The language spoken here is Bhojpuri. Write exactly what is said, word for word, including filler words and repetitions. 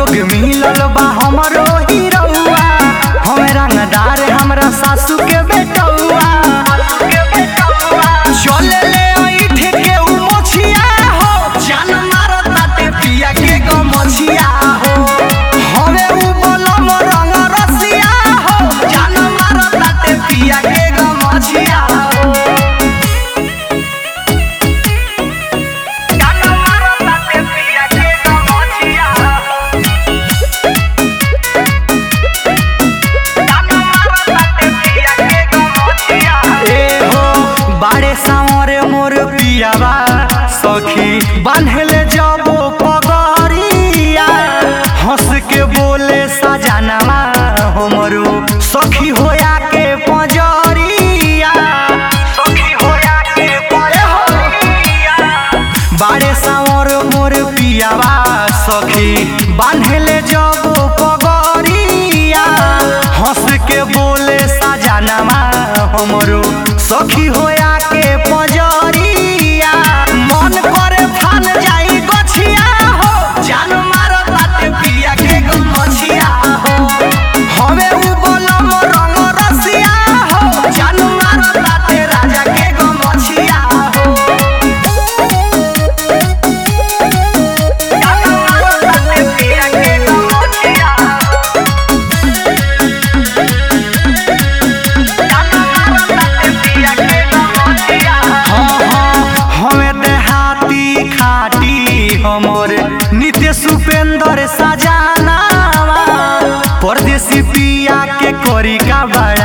जोग मिलल बा हमरो हीरौआ, हम रंगदार हमरा सासू के बेटौआ। चले ले ऐठ के उ मोछिया हो, जान मारत ताटे पिया के गमछिया हो। हवे उ बलम रंग रसिया हो, जान मारत ताटे पिया के गमछिया हो। जान मारत ताटे पिया के गमछिया हो। जान मारत ताटे पिया के गमछिया हो। ए हो बाड़े सावरे मोर पियावा सखी बान्हले जाबो पगरिया, हंस के बोले सजनवा हमरो सखी होया के पजरिया। सखी होया के पजरिया बाड़े सावर मोर पियावा सखी बान्हले जाबो पगरिया, हंस के बोले सजनवा हमरो सखी होया के पजरिया। मन करे फान जाई गछिया हो, जान मारत ताटे पिया के गमछिया हो। हवे उ बलम रंग रसिया हो, जान मारत ताटे राजा के गमछिया हो। जान मारत ताटे पिया के गमछिया हो। जान मारत ताटे पिया के गमछिया हो। हमें देहाती खाटी हमर नितेश उपेंद्र सजाना, परदेसी पिया के करी का